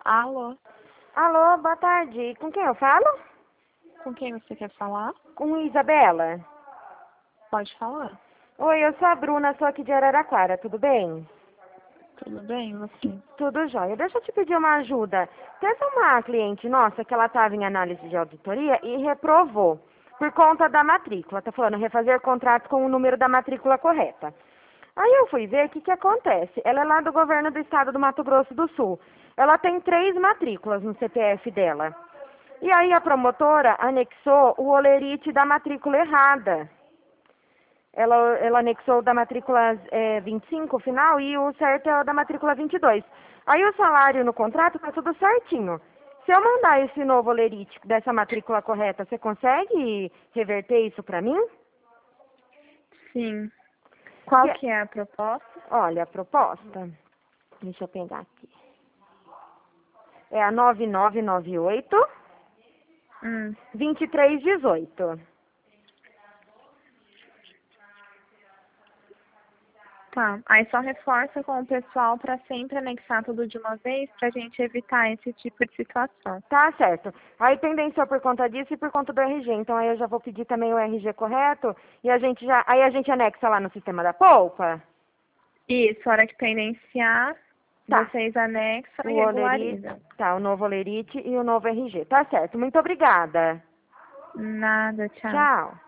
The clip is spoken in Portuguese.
Alô, Alô, boa tarde. Com quem eu falo? com quem você quer falar? Com Isabela. Pode falar. Oi, eu sou a Bruna, sou aqui de Araraquara, tudo bem? Tudo bem, e você? Tudo jóia. Deixa eu te pedir uma ajuda. Teve uma cliente nossa que ela estava em análise de auditoria e reprovou por conta da matrícula. Tá falando refazer contrato com o número da matrícula correta. Aí eu fui ver o que acontece. Ela é lá do governo do estado do Mato Grosso do Sul. Ela tem 3 matrículas no CPF dela. E aí a promotora anexou o holerite da matrícula errada. Ela anexou o da matrícula 25 final e o certo é o da matrícula 22. Aí o salário no contrato tá tudo certinho. Se eu mandar esse novo holerite dessa matrícula correta, você consegue reverter isso para mim? Sim. Qual Que- que é a proposta? Olha, a proposta, deixa eu pegar aqui. É a 9998 Hum, 2318. tá. Aí só reforça com o pessoal para sempre anexar tudo de uma vez pra gente evitar esse tipo de situação. Tá certo. Aí pendenciou por conta disso e por conta do RG. Então aí eu já vou pedir também o RG correto e aí a gente anexa lá no sistema da polpa. Isso, hora que pendenciar, Tá. vocês anexam e O olerite, regularizam. tá, o novo olerite e o novo RG. Tá certo. Muito obrigada. Nada, tchau. Tchau.